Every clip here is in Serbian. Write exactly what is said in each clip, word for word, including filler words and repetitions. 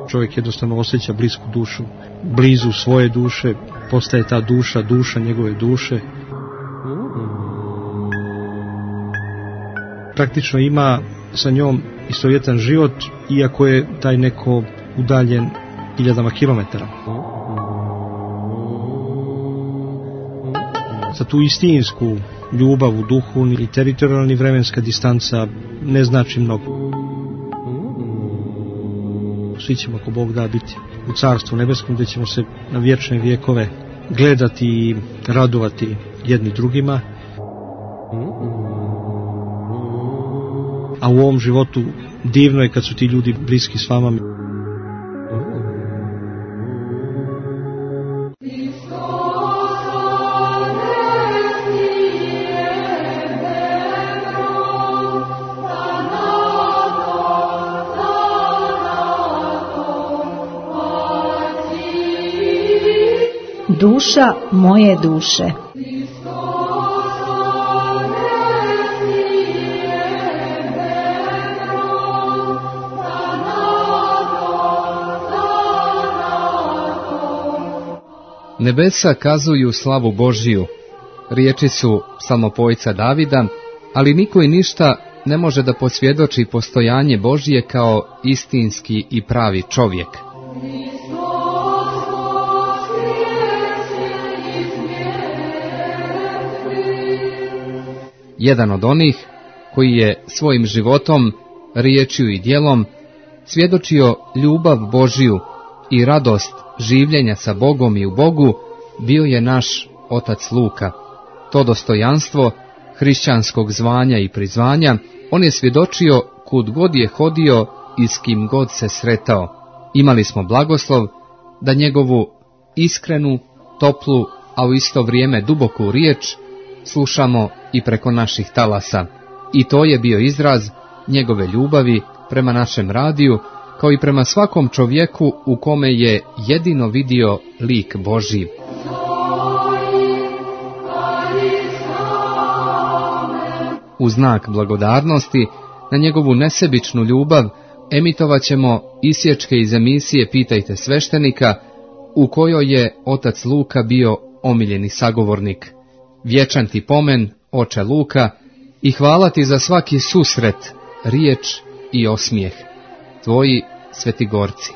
čovjek jednostavno osjeća blisku dušu, blizu svoje duše, postaje ta duša, duša njegove duše. Praktično ima sa njom istovjetan život, iako je taj neko udaljen hiljadama kilometara. Za tu istinsku ljubav u duhu i teritorijalna vremenska distanca ne znači mnogo. Svi ćemo, ako Bog da, biti u Carstvu nebeskom, gdje ćemo se na vječne vjekove gledati i radovati jedni drugima. A u ovom životu divno je kad su ti ljudi bliski s vama. Duša moje duše. Nebesa kazuju slavu Božiju, riječi su psalmopojca Davida, ali niko i ništa ne može da posvjedoči postojanje Božije kao istinski i pravi čovjek. Jedan od onih koji je svojim životom, riječju i djelom svjedočio ljubav Božiju i radost življenja sa Bogom i u Bogu, bio je naš otac Luka. To dostojanstvo hrišćanskog zvanja i prizvanja on je svjedočio kud god je hodio i s kim god se sretao. Imali smo blagoslov da njegovu iskrenu, toplu, a u isto vrijeme duboku riječ slušamo i preko naših talasa. I to je bio izraz njegove ljubavi prema našem radiju, kao i prema svakom čovjeku u kome je jedino vidio lik Božji. U znak blagodarnosti na njegovu nesebičnu ljubav emitovat ćemo isječke iz emisije Pitajte sveštenika, u kojoj je otac Luka bio omiljeni sagovornik. Vječan ti pomen, oče Luka, i hvala ti za svaki susret, riječ i osmijeh. Tvoji Svetigorci.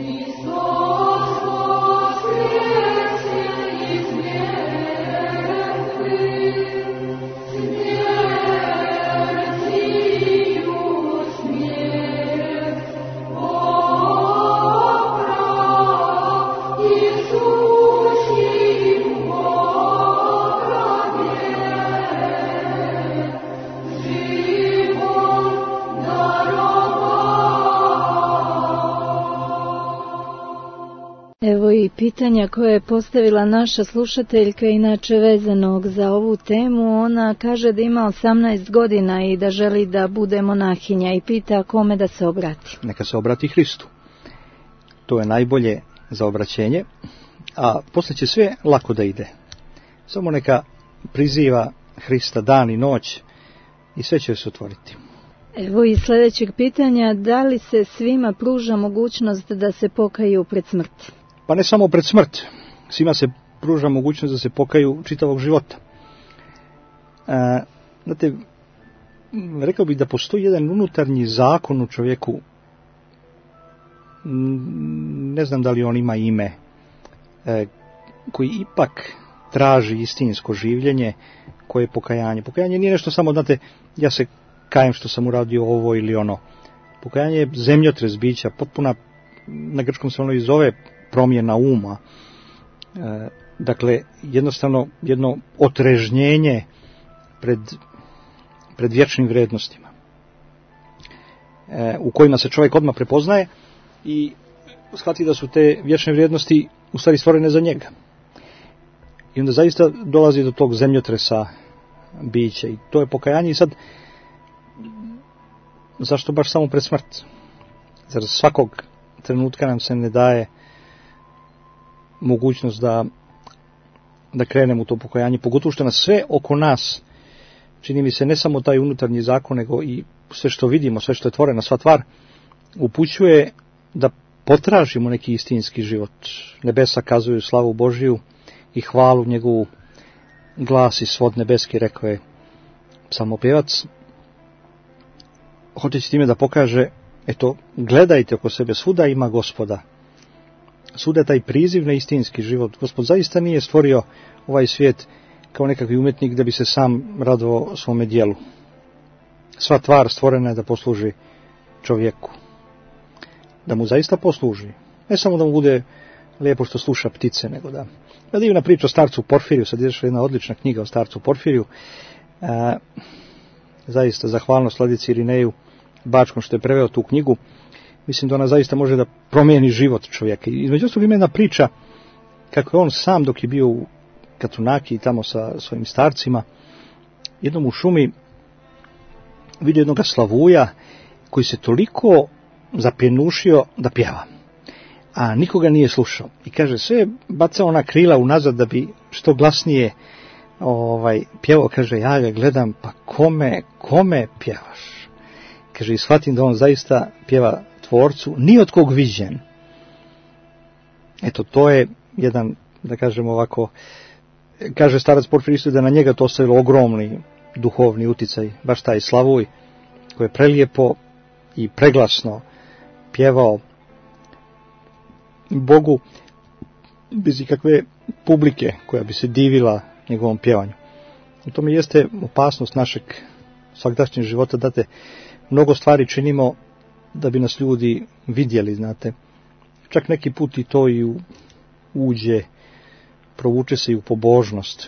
Evo i pitanja koje je postavila naša slušateljka, inače vezanog za ovu temu. Ona kaže da ima osamnaest godina i da želi da bude monahinja i pita kome da se obrati. Neka se obrati Hristu. To je najbolje za obraćenje, a poslije će sve lako da ide. Samo neka priziva Hrista dan i noć i sve će se otvoriti. Evo i sljedećeg pitanja, da li se svima pruža mogućnost da se pokaju pred smrt? Pa ne samo pred smrt, svima se pruža mogućnost da se pokaju čitavog života. E, znate, rekao bih da postoji jedan unutarnji zakon u čovjeku, ne znam da li on ima ime, e, koji ipak traži istinsko življenje, koje je pokajanje. Pokajanje nije nešto samo, znate, ja se kajem što sam uradio ovo ili ono. Pokajanje je zemljotres bića, potpuna, na grčkom se ono i zove promjena uma. E, dakle, jednostavno jedno otrežnjenje pred, pred vječnim vrijednostima, e, u kojima se čovjek odmah prepoznaje i shvati da su te vječne vrijednosti u stvari stvorene za njega. I onda zaista dolazi do tog zemljotresa bića i to je pokajanje. I sad, zašto baš samo pred smrt? Zar svakog trenutka nam se ne daje mogućnost da, da krenemo u to pokajanje, pogotovo što nas sve oko nas, čini mi se ne samo taj unutarnji zakon, nego i sve što vidimo, sve što je tvoreno, sva tvar, upućuje da potražimo neki istinski život. Nebesa kazuju slavu Božiju i hvalu njegovu, glasi svod nebeski, rekao je psalmopjevac, hoćeći time da pokaže, eto, gledajte oko sebe, svuda ima Gospoda. Svuda je taj priziv na istinski život. Gospod zaista nije stvorio ovaj svijet kao nekakvi umjetnik da bi se sam radovao svome djelu. Sva tvar stvorena je da posluži čovjeku. Da mu zaista posluži. Ne samo da mu bude lijepo što sluša ptice, nego da... Da divna priča o starcu Porfiriju, sad je jedna odlična knjiga o starcu Porfiriju. E, zaista zahvalnost Vladici Irineju Bačkom što je preveo tu knjigu. Mislim da ona zaista može da promijeni život čovjeka. I između ostalog ima jedna priča kako je on sam dok je bio u Katunaki tamo sa svojim starcima, jednom u šumi vidio jednog slavuja koji se toliko zapjenušio da pjeva, a nikoga nije slušao. I kaže, sve je bacao na krila unazad da bi što glasnije ovaj, pjevao. Kaže, ja ga gledam, pa kome, kome pjevaš? Kaže, i shvatim da on zaista pjeva Tvorcu, ni od kog viđen. Eto, to je jedan, da kažemo ovako, kaže starac Porfirij da na njega to ostavilo ogromni duhovni uticaj, baš taj Slavuj, koji je prelijepo i preglasno pjevao Bogu bez ikakve publike koja bi se divila njegovom pjevanju. U tome jeste opasnost našeg svagdašnjeg života, da te mnogo stvari činimo da bi nas ljudi vidjeli, znate. Čak neki put i to i u, uđe, provuče se i u pobožnost.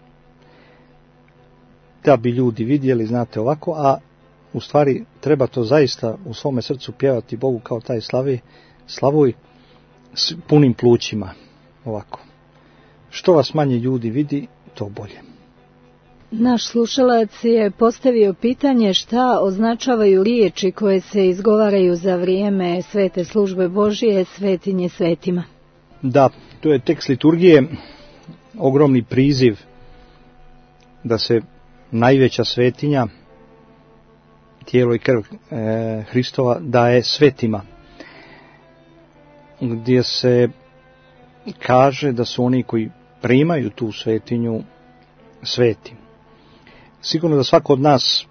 Da bi ljudi vidjeli, znate, ovako, a u stvari treba to zaista u svome srcu pjevati Bogu kao taj slavi, slavuj s punim plućima, ovako. Što vas manje ljudi vidi, to bolje. Naš slušalac je postavio pitanje šta označavaju riječi koje se izgovaraju za vrijeme svete službe Božije, svetinje svetima. Da, to je tekst liturgije, ogromni priziv da se najveća svetinja, tijelo i krv e, Hristova, daje svetima, gdje se kaže da su oni koji primaju tu svetinju sveti. Sigurno da svako od nas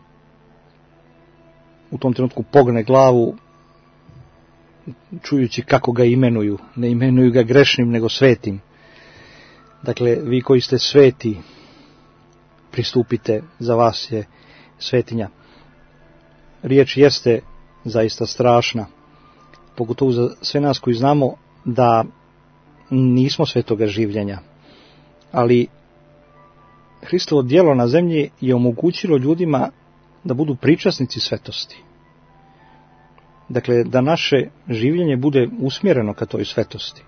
u tom trenutku pogne glavu čujući kako ga imenuju. Ne imenuju ga grešnim, nego svetim. Dakle, vi koji ste sveti, pristupite, za vas je svetinja. Riječ jeste zaista strašna, pogotovo za sve nas koji znamo da nismo svetoga življenja, ali Hristovo djelo na zemlji je omogućilo ljudima da budu pričasnici svetosti. Dakle, da naše življenje bude usmjereno ka toj svetosti.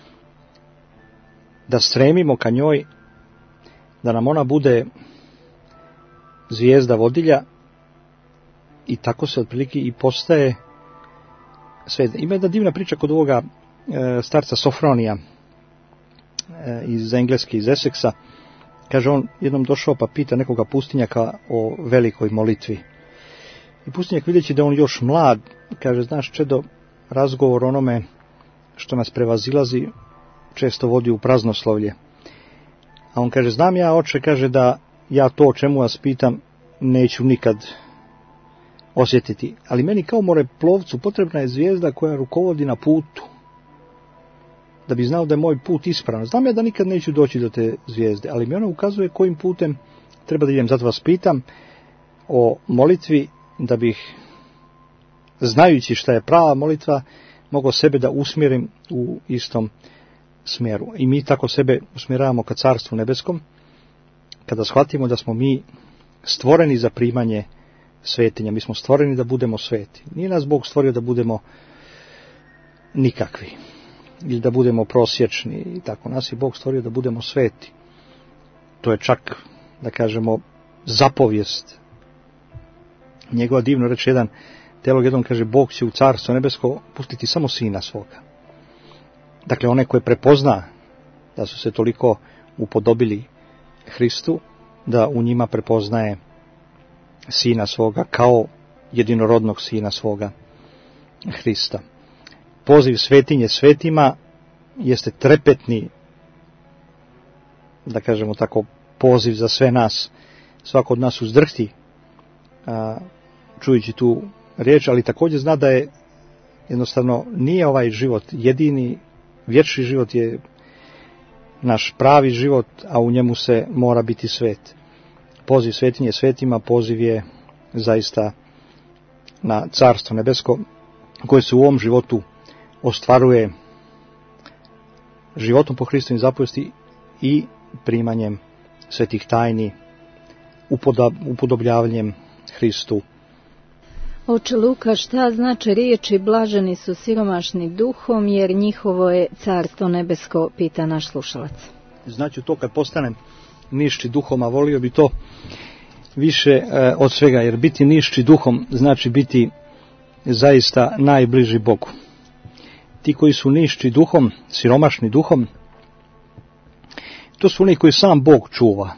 Da stremimo ka njoj, da nam ona bude zvijezda vodilja i tako se otprilike i postaje svet. Ima jedna divna priča kod ovoga e, starca Sofronija e, iz Engleske, iz Essexa. Kaže, on jednom došao pa pita nekoga pustinjaka o velikoj molitvi. I pustinjak, vidjeći da on još mlad, kaže, znaš čedo, razgovor onome što nas prevazilazi često vodi u praznoslovlje. A on kaže, znam ja, oče, kaže, da ja to o čemu vas pitam neću nikad osjetiti. Ali meni kao moreplovcu potrebna je zvijezda koja rukovodi na putu, da bi znao da je moj put ispravan. Znam ja da nikad neću doći do te zvijezde, ali mi ona ukazuje kojim putem treba da idem. Zato vas pitam o molitvi, da bih, znajući šta je prava molitva, mogao sebe da usmjerim u istom smjeru. I mi tako sebe usmjeravamo ka Carstvu nebeskom, kada shvatimo da smo mi stvoreni za primanje svetinja. Mi smo stvoreni da budemo sveti. Nije nas Bog stvorio da budemo nikakvi ili da budemo prosječni i tako. Nas je Bog stvorio da budemo sveti. To je čak, da kažemo, zapovijest. Njegova divno reče jedan teolog, jednom kaže, Bog će u Carstvo nebesko pustiti samo sina svoga. Dakle, one koje prepozna da su se toliko upodobili Hristu, da u njima prepoznaje sina svoga kao jedinorodnog sina svoga Hrista. poziv svetinje svetima jeste trepetni, da kažemo tako, poziv za sve nas. Svako od nas uzdrhti a, čujući tu riječ, ali također zna da je jednostavno nije ovaj život jedini, vječni život je naš pravi život, a u njemu se mora biti svet. Poziv svetinje svetima, poziv je zaista na carstvo nebesko, koje se u ovom životu ostvaruje životom po Hristovim zapovesti i primanjem svetih tajni, upodobljavanjem Hristu. Oče Luka, šta znači riječi blaženi su siromašni duhom, jer njihovo je carstvo nebesko, pita naš slušalac. Znači to kad postanem nišći duhom, a volio bi to više e, od svega, jer biti nišći duhom znači biti zaista najbliži Bogu. Ti koji su nišći duhom, siromašni duhom, to su oni koji sam Bog čuva.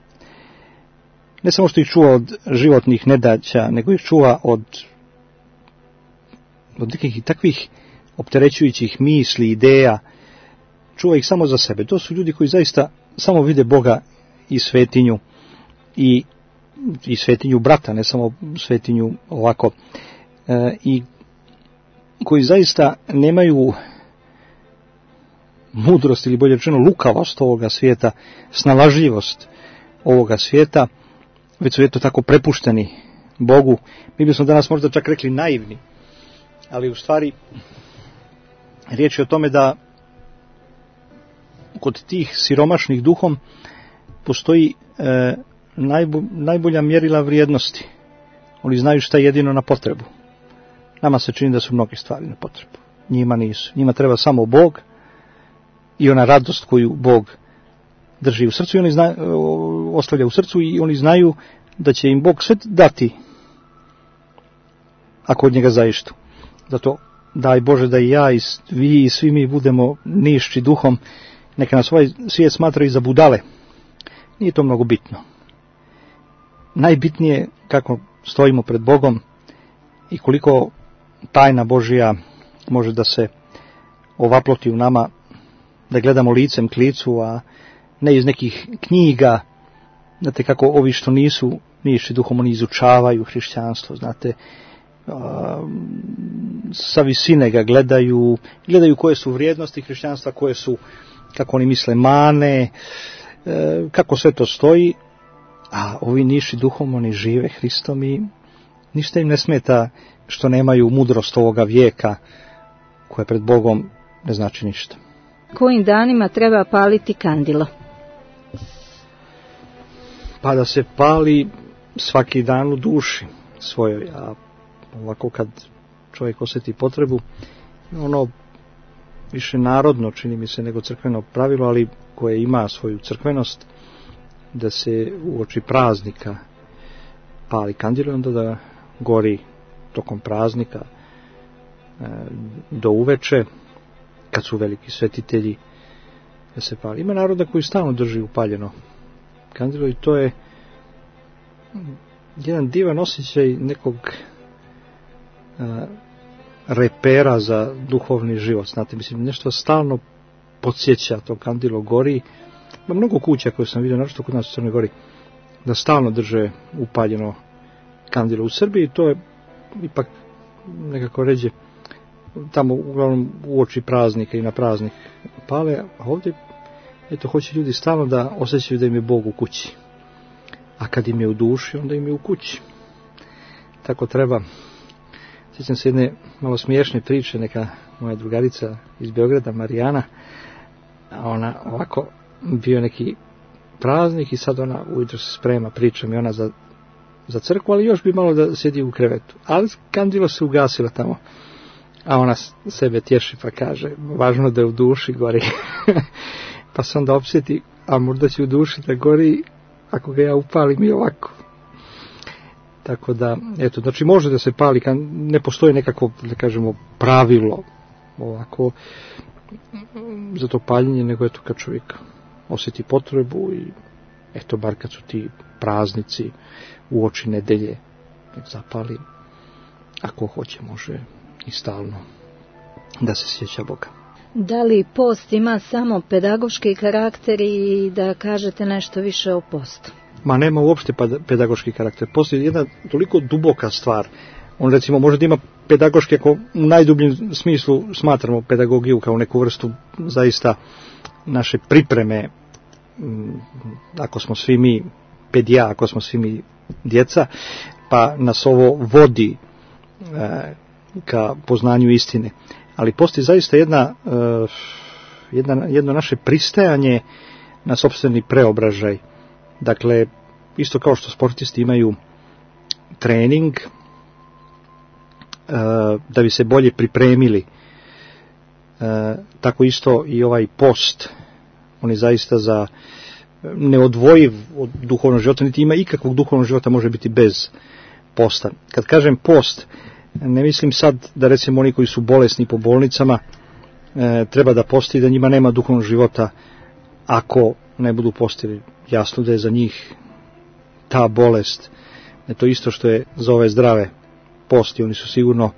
Ne samo što ih čuva od životnih nedaća, nego ih čuva od, od nekih takvih opterećujućih misli, ideja. Čuva ih samo za sebe. To su ljudi koji zaista samo vide Boga i svetinju i, i svetinju brata, ne samo svetinju ovako. E, I koji zaista nemaju mudrost ili bolje rečeno lukavost ovoga svijeta, snalažljivost ovoga svijeta, već su eto tako prepušteni Bogu. Mi bismo danas možda čak rekli naivni, ali u stvari riječ je o tome da kod tih siromašnih duhom postoji e, najbo, najbolja mjerila vrijednosti. Oni znaju šta je jedino na potrebu. Nama se čini da su mnoge stvari na potrebu. Njima nisu. Njima treba samo Bog i ona radost koju Bog drži u srcu i oni znaju, ostavlja u srcu i oni znaju da će im Bog sve dati ako od njega zaištu. Zato daj Bože da i ja i vi i svi mi budemo nišći duhom, neka nas ovaj svijet smatra i za budale. Nije to mnogo bitno. Najbitnije je kako stojimo pred Bogom i koliko tajna Božja može da se ovaploti u nama, da gledamo licem k licu, a ne iz nekih knjiga. Znate kako ovi što nisu nišći duhom, oni izučavaju hrišćanstvo, znate, a, sa visine ga gledaju, gledaju koje su vrijednosti hrišćanstva, koje su, kako oni misle, mane, e, kako sve to stoji, a ovi nišći duhom, oni žive Hristom i ništa im ne smeta što nemaju mudrost ovoga vijeka, koja pred Bogom ne znači ništa. Kojim danima treba paliti kandilo? Pa da se pali svaki dan u duši svojoj, a ovako kad čovjek osjeti potrebu, ono više narodno čini mi se nego crkveno pravilo, ali koje ima svoju crkvenost, da se uoči praznika pali kandilo, onda da gori tokom praznika e, do uveče, kad su veliki svetitelji, da se pali. Ima naroda koji stalno drži upaljeno kandilo i to je jedan divan osjećaj nekog a, repera za duhovni život. Znate, mislim, nešto stalno podsjeća, to kandilo gori. Ima mnogo kuća koje sam vidio, naročito kod nas u Crnoj Gori, da stalno drže upaljeno kandilo. U Srbiji to je ipak nekako ređe, tamo uglavnom uoči praznika i na praznik pale, a ovdje eto hoće ljudi stalno da osjećaju da im je Bog u kući. A kad im je u duši, onda im je u kući. Tako treba. Sjećam se jedne malo smiješne priče, neka moja drugarica iz Beograda, Marijana, a ona ovako bio neki praznik i sad ona ujutro se sprema, priča mi ona za, za crkvu, ali još bi malo da sjedi u krevetu. Ali kandilo se ugasilo tamo. A ona sebe tješi pa kaže, važno da je u duši gori. Pa se onda opsjeti, a možda će u duši da gori ako ga ja upalim i ovako. Tako da, eto, znači može da se pali, ne postoji nekako, da kažemo, pravilo ovako za to paljenje, nego eto kad čovjek osjeti potrebu i eto, bar kad su ti praznici uoči nedelje, nek zapali, ako hoće može i stalno. da se sjeća Boga. Da li post ima samo pedagoški karakter i da kažete nešto više o postu? Ma nema uopšte pedagoški karakter. Post je jedna toliko duboka stvar. On recimo može da ima pedagoški, ako u najdubljem smislu smatramo pedagogiju kao neku vrstu zaista naše pripreme, ako smo svi mi pedija, ako smo svi mi djeca, pa nas ovo vodi e, ka poznanju istine. Ali postoji zaista jedna, e, jedna, jedno naše pristajanje na sopstveni preobražaj. Dakle, isto kao što sportisti imaju trening e, da bi se bolje pripremili, e, tako isto i ovaj post, on je zaista za neodvojiv od duhovnog života, niti ima ikakvog duhovnog života može biti bez posta. Kad kažem post, ne mislim sad da recimo oni koji su bolesni po bolnicama e, treba da posti, da njima nema duhovnog života ako ne budu postili. Jasno da je za njih ta bolest ne to isto što je za ove zdrave posti. Oni su sigurno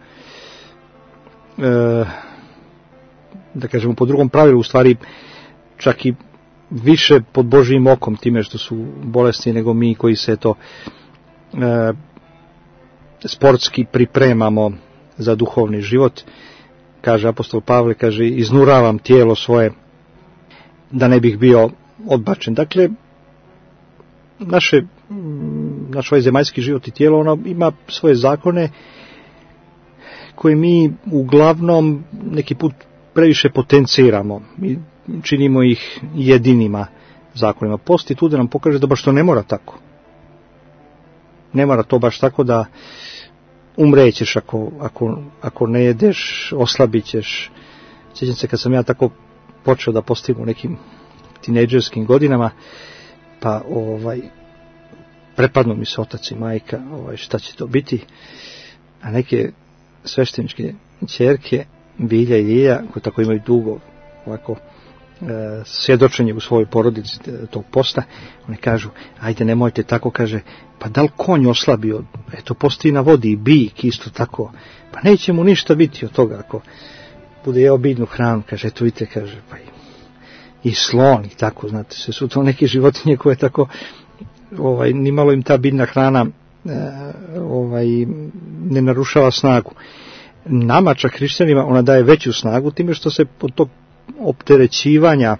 e, da kažemo po drugom pravilu, u stvari čak i više pod Božijim okom time što su bolesni nego mi koji se to e, sportski pripremamo za duhovni život. Kaže apostol Pavle, kaže iznuravam tijelo svoje da ne bih bio odbačen. Dakle, naše, naš ovaj zemaljski život i tijelo, ono ima svoje zakone koje mi uglavnom neki put previše potenciramo. Mi činimo ih jedinima zakonima. Post je tu da nam pokaže da baš to ne mora tako. Ne mora to baš tako da umrećeš ako, ako, ako ne jedeš, oslabit ćeš. Sjećam se kad sam ja tako počeo da postim u nekim tinejdžerskim godinama, pa ovaj prepadnu mi se otac i majka, ovaj, šta će to biti, a neke svešteničke ćerke, Bilja i Lilja, koje tako imaju dugo ovako e, svjedočenje u svojoj porodici tog posta, oni kažu, ajde nemojte tako, kaže, pa da li konj oslabio, eto postoji na vodi i bijk isto tako, pa neće mu ništa biti od toga ako bude jeo biljnu hranu, kaže, eto vidite, kaže, pa i, i slon i tako, znate, sve su to neke životinje koje tako, ovaj, nimalo im ta biljna hrana e, ovaj, ne narušava snagu. Nama, čak hrišćanima, ona daje veću snagu time što se od tog opterećivanja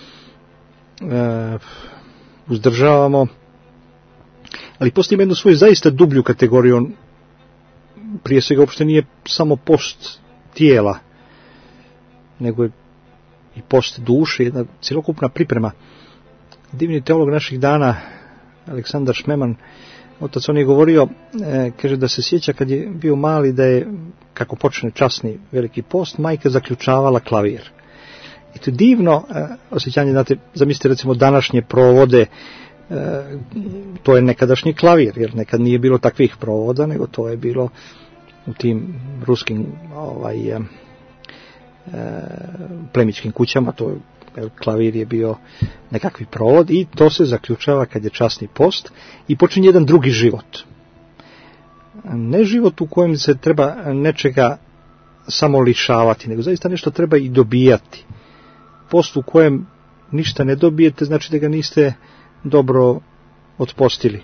e, uzdržavamo, ali postoji jednu svoju zaista dublju kategoriju. On prije svega uopšte nije samo post tijela, nego je i post duše, jedna cjelokupna priprema. Divni teolog naših dana, Aleksandar Šmeman, otac, on je govorio, e, kaže da se sjeća kad je bio mali da je, kako počne časni veliki post, majka zaključavala klavir. I to je divno e, osjećanje, znate, zamislite recimo današnje provode, e, to je nekadašnji klavir, jer nekad nije bilo takvih provoda, nego to je bilo u tim ruskim ovaj, e, plemićkim kućama, to klavir je bio nekakvi provod i to se zaključava kad je časni post i počinje jedan drugi život. Ne život u kojem se treba nečega samo lišavati, nego zaista nešto treba i dobijati. Post u kojem ništa ne dobijete, znači da ga niste dobro otpostili.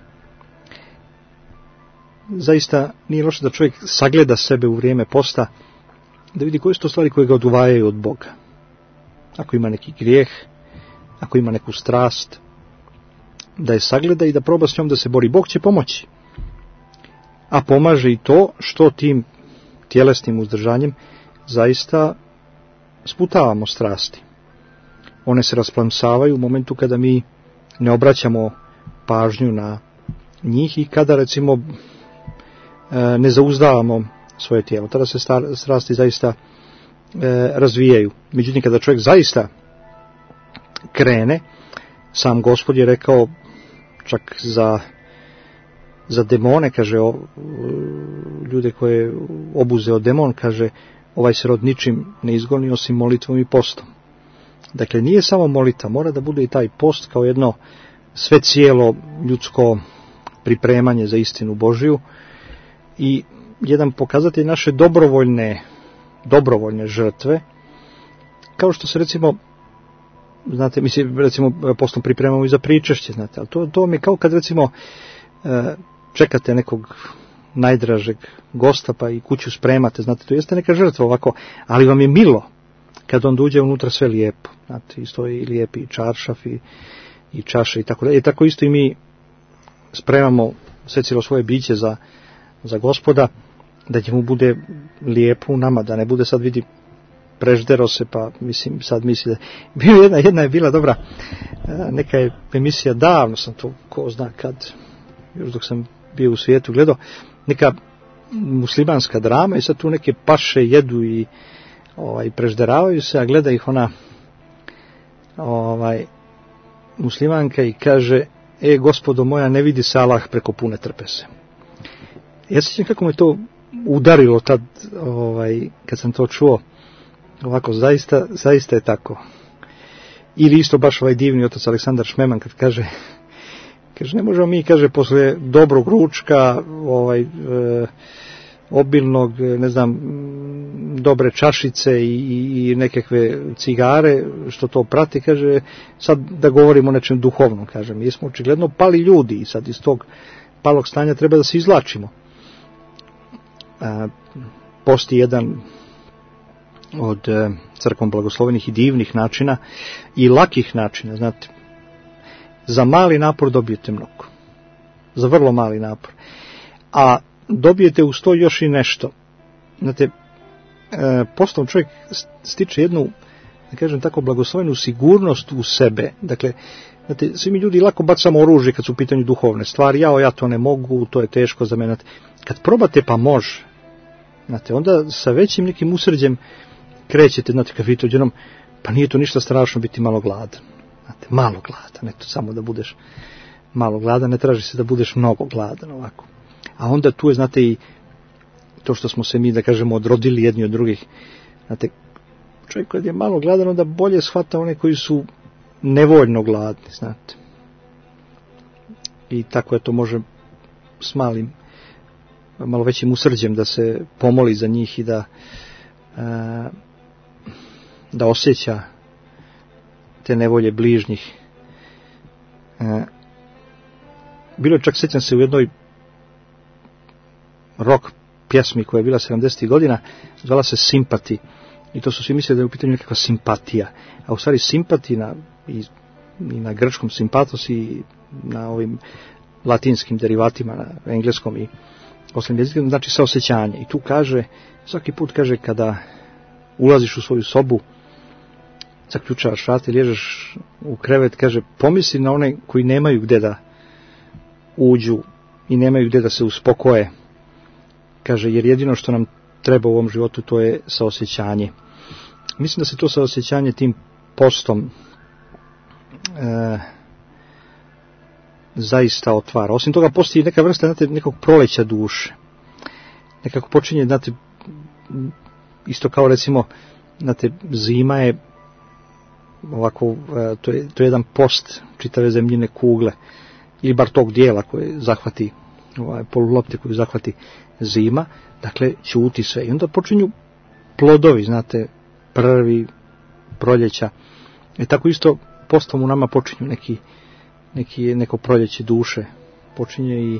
Zaista nije loše da čovjek sagleda sebe u vrijeme posta, da vidi koje su to stvari koje ga odvajaju od Boga. Ako ima neki grijeh, ako ima neku strast, da je sagleda i da proba s njom da se bori. Bog će pomoći. A pomaže i to što tim tjelesnim uzdržanjem zaista sputavamo strasti. One se rasplamsavaju u momentu kada mi ne obraćamo pažnju na njih i kada recimo ne zauzdavamo svoje tijelo. Tada se strasti zaista razvijaju. Međutim, kada čovjek zaista krene, sam Gospod je rekao čak za, za demone, kaže, o, ljude koje obuzeo demon, kaže, ovaj se rod ničim ne izgoni osim molitvom i postom. Dakle, nije samo molita, mora da bude i taj post kao jedno sve cijelo ljudsko pripremanje za istinu Božiju i jedan pokazatelj naše dobrovoljne dobrovoljne žrtve, kao što se recimo, znate, mi se recimo postom pripremamo i za pričešće, znate, ali to, to mi je kao kad recimo čekate nekog najdražeg gosta pa i kuću spremate, znate, to jeste neka žrtva ovako, ali vam je milo kad on dođe unutra sve lijepo, znate, isto je i lijepi i čaršaf i, i čaše i tako dalje. I tako isto i mi spremamo sve cijelo svoje biće za, za Gospoda, da njemu bude lijepo u nama, da ne bude sad vidi preždero se, pa mislim, sad misli da... Bio jedna, jedna je bila dobra, neka je emisija, davno sam to, ko zna kad, još dok sam bio u svijetu gledao, neka muslimanska drama i sad tu neke paše jedu i ovaj, prežderavaju se, a gleda ih ona ovaj, muslimanka i kaže, e, gospodo moja, ne vidi se Allah preko pune trpe se. Ja se sjećam kako me to udarilo tad, ovaj, kad sam to čuo, ovako, zaista, zaista je tako. Ili isto baš ovaj divni otac Aleksandar Šmeman kad kaže, kaže, ne možemo mi, kaže, posle dobrog ručka, ovaj, e, obilnog, ne znam, dobre čašice i, i nekakve cigare, što to prati, kaže, sad da govorimo o nečem duhovnom, kaže, mi smo očigledno pali ljudi i sad iz tog palog stanja treba da se izlačimo. A, posti jedan od e, crkvom blagoslovenih i divnih načina i lakih načina, znate, za mali napor dobijete mnogo, za vrlo mali napor, a dobijete uz to još i nešto, znate, e, postom čovjek stiče jednu, da kažem tako, blagoslovenu sigurnost u sebe, dakle, znate, svi mi ljudi lako bacamo oružje kad su u pitanju duhovne stvari, jao, ja to ne mogu, to je teško za mene, kad probate pa može, znate, onda sa većim nekim usrđem krećete, znate, kad vidite odjednom, pa nije to ništa strašno biti malo gladan, znate, malo gladan, eto, samo da budeš malo gladan, ne traži se da budeš mnogo gladan ovako. A onda tu je, znate, i to što smo se mi, da kažemo, odrodili jedni od drugih, znate, čovjek kad je malo gladan, onda bolje shvata one koji su nevoljno gladni, znate. I tako je to može s malim, malo većim usrđem da se pomoli za njih i da da osjeća te nevolje bližnjih. Bilo je, čak sjećam se, u jednoj rock pjesmi koja je bila sedamdesetih godina, zvala se Simpati, i to su svi mislili da je u pitanju nekakva simpatija, a u stvari simpati na, i, i na grčkom simpatos i na ovim latinskim derivatima, na engleskom i ostalim jezikom, znači saosjećanje. I tu kaže, svaki put kaže, kada ulaziš u svoju sobu, zaključavaš vrata i liježeš u krevet, kaže, pomisli na one koji nemaju gdje da uđu i nemaju gdje da se uspokoje. Kaže, jer jedino što nam treba u ovom životu, to je saosjećanje. Mislim da se to saosjećanje tim postom e, zaista otvara. Osim toga, postoji neka vrsta, znate, nekog proleća duše. Nekako počinje, znate, isto kao recimo, znate, zima je ovako, to je, to je jedan post čitave zemljine kugle, ili bar tog dijela koje zahvati, ovaj, polulopte koju zahvati zima, dakle, ćuti sve. I onda počinju plodovi, znate, prvi proljeća. I tako isto postom u nama počinju neki, neki, neko proljeće duše. Počinje i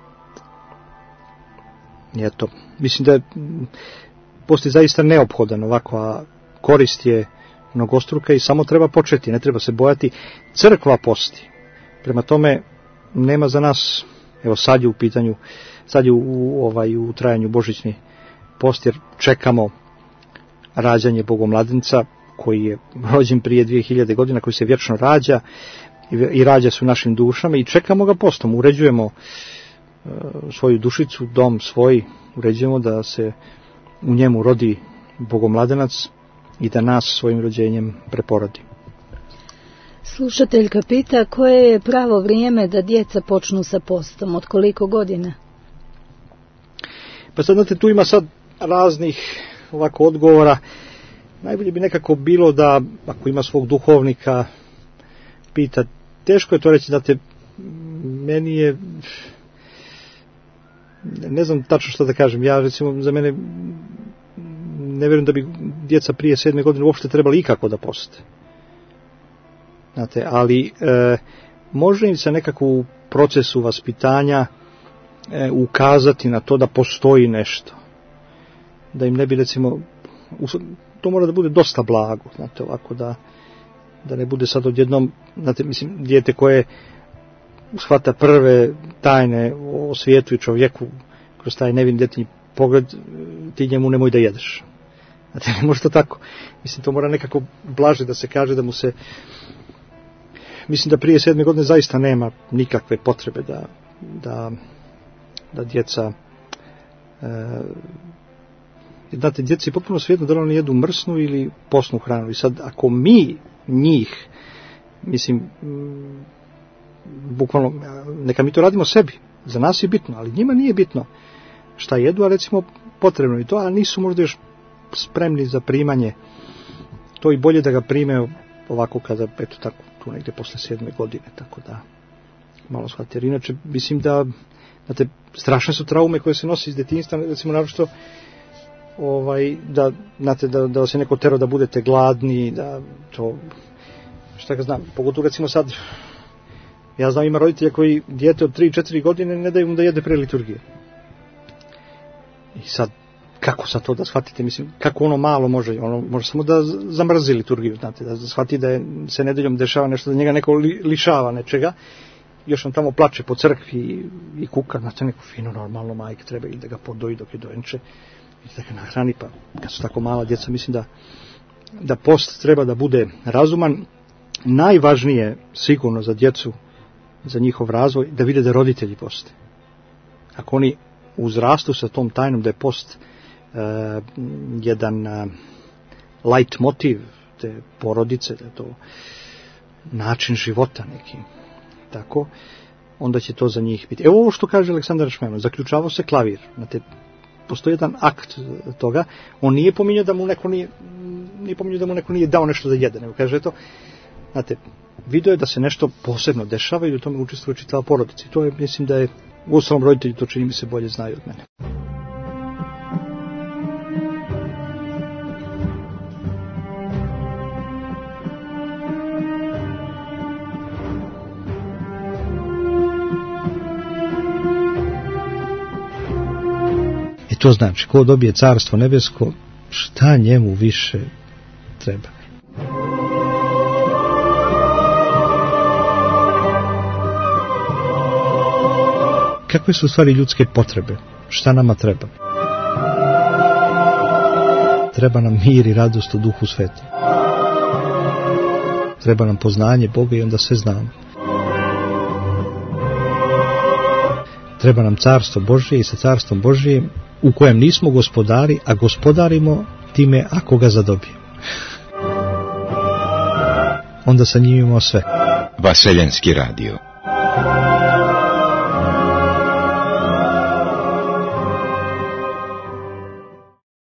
eto, mislim da je post je zaista neophodan ovako, a korist je mnogostruka i samo treba početi, ne treba se bojati. Crkva posti. Prema tome, nema za nas, evo sad je u pitanju, sad je u, u, ovaj, u trajanju božićni post, jer čekamo rađanje Bogomladenca, koji je rođen prije dvije hiljade godina, koji se vječno rađa i, i rađa se u našim dušama, i čekamo ga postom, uređujemo e, svoju dušicu, dom svoj, uređujemo da se u njemu rodi Bogomladenac i da nas svojim rođenjem preporodi. Slušateljka pita, koje je pravo vrijeme da djeca počnu sa postom, od koliko godina? Pa sad, znate, tu ima sad raznih ovako odgovora. Najbolje bi nekako bilo da, ako ima svog duhovnika, pita. Teško je to reći, znate, meni je, ne znam tačno što da kažem, ja recimo, za mene ne vjerujem da bi djeca prije sedme godine uopšte trebali ikako da poste. Znate, ali e, može im se nekako u procesu vaspitanja e, ukazati na to da postoji nešto. Da im ne bi, recimo, to mora da bude dosta blago, znate, ovako da, da ne bude sad odjednom, znate, mislim, dijete koje shvata prve tajne o svijetu i čovjeku kroz taj nevin djetinji pogled, ti njemu nemoj da jedeš. Znate, ne može to tako. Mislim, to mora nekako blaže da se kaže, da mu se... Mislim da prije sedme godine zaista nema nikakve potrebe da, da, da djeca... E, znate, djeci je potpuno svejedno da li oni jedu mrsnu ili posnu hranu. I sad, ako mi njih, mislim, m, bukvalno, neka mi to radimo sebi, za nas je bitno, ali njima nije bitno šta jedu, a recimo potrebno i to, a nisu možda još spremni za primanje. To i bolje da ga prime ovako kada, eto tako, tu negdje posle sedme godine, tako da malo shvatite. Jer inače, mislim da, znate, strašne su traume koje se nosi iz detinjstva, recimo naročito ovaj, da, znate, da, da se neko tero da budete gladni, da to, šta ga znam, pogotovo recimo sad, ja znam ima roditelja koji dijete od tri četiri godine ne daju mu da jede pre liturgije. I sad, kako sad to da shvatite, mislim, kako ono malo može, ono može samo da zamrzi liturgiju, znate, da shvati da je, se nedeljom dešava nešto, da njega neko li, lišava nečega, još on tamo plače po crkvi i, i kuka, znate, neko fino, normalno, majke treba ili da ga podoji dok je dojenče, i da ga nahrani, pa kad su tako mala djeca, mislim da, da post treba da bude razuman. Najvažnije, sigurno za djecu, za njihov razvoj, da vide da roditelji poste. Ako oni uzrastu sa tom tajnom da je post uh, jedan uh, light motiv te porodice, da je to način života neki, tako, onda će to za njih biti. Evo ovo što kaže Aleksandar Šmeno, zaključavao se klavir, znate, postoji jedan akt toga, on nije pominjao da mu neko nije, nije pominjao da mu neko nije dao nešto da jede, nego kaže to, znate, vidio je da se nešto posebno dešava i u tome učestvuje čitava porodica. I to je, mislim da je, u osnovom roditelji to čini mi se bolje znaju od mene. I to znači, ko dobije carstvo nebesko, šta njemu više treba? Kakve su u stvari ljudske potrebe? Šta nama treba? Treba nam mir i radost u Duhu Svetom. Treba nam poznanje Boga i onda sve znamo. Treba nam carstvo Božje i sa carstvom Božjim u kojem nismo gospodari, a gospodarimo time ako ga zadobijemo. Onda sa njim imamo sve. Vaseljenski radio.